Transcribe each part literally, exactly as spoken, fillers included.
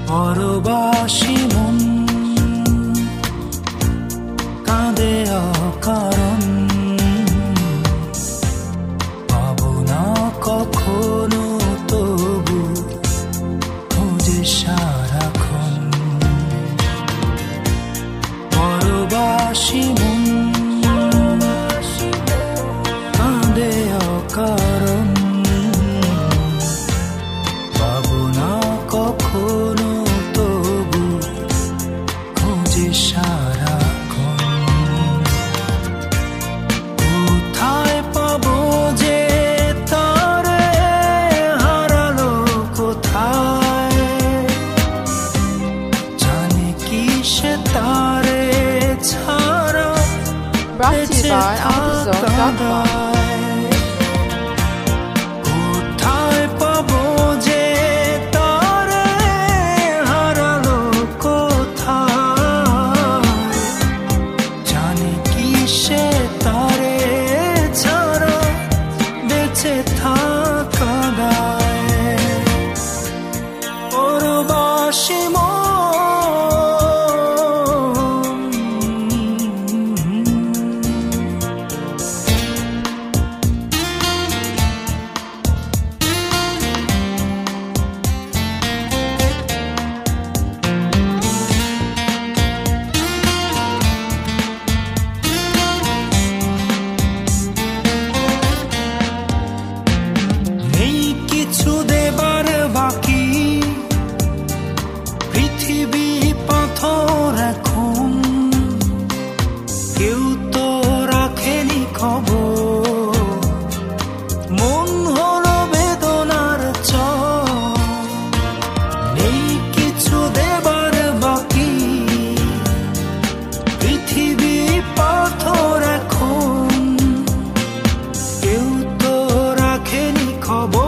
পরবাসী মন কাঁদে অকারণ, পাবো না কখনো তবু খোঁজে সারাক্ষণ। পরবাসী মন কাঁদে অকারণ, পাবো না কখনো তবু খোঁজে সারাক্ষণ। কোথায় পাবো যে তারে, হারালো কোথায়, জানে কি সে তারে ছাড়া বেঁচে থাকা। কোথায় পাবো যে তারে, হারালো কোথায়, জানে কি সে তারে ছাড়া বেঁচে থাকা দায়। পরবাসী মন কিছু দেবার বাকি, পৃথিবী পাথর এখন, কেউ তো রাখেনি খবর, মন হলো বেদনার চর। নেই কিছু দেবার বাকি, পৃথিবী পাথর এখন, কেউ তো রাখেনি খবর,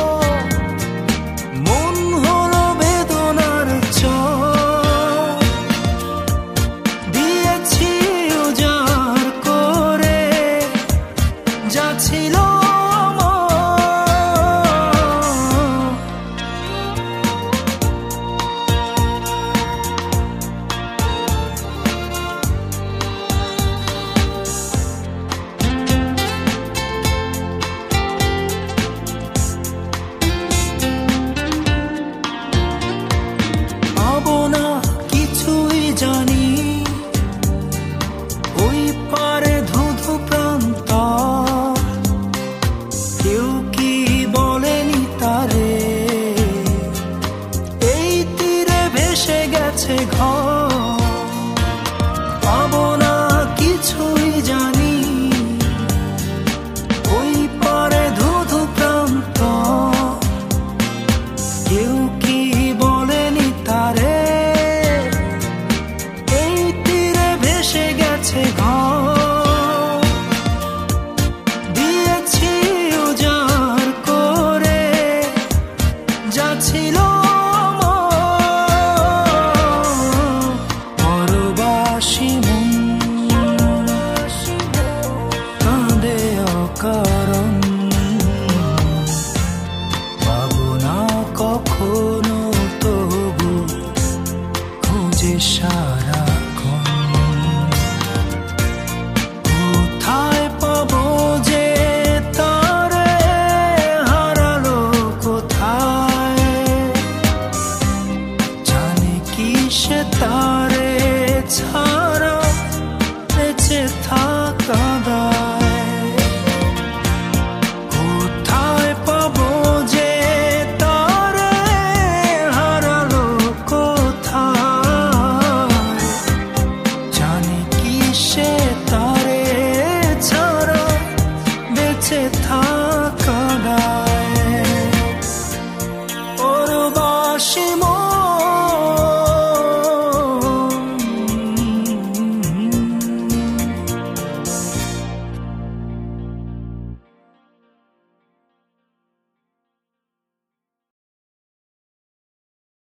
ছিল পাবো না কিছুই জানি, ওই পারে ধুধু প্রান্ত, কেউ কি বলেনি তারে, এই তীরে ভেসে গেছে ঘর। পাবো না কিছুই জানি, ওই পারে ধুধু প্রান্ত, কেউ কি বলেনি তারে, এই তীরে ভেসে গেছে ঘর। ছিল পরবাসী মন কাঁদে অকারণ, পাবো না কখনো তবু খোঁজে সারাক্ষণ। কোথায় পাবো যে তারে, হারালো কোথায়, সে তারে ছাড়া বেঁচে থাকা দায়। কোথায় পাবো যে তারে, হারালো কোথায়, জানে কি সে তারে ছাড়া বেঁচে থাকা দায়। পরবাসী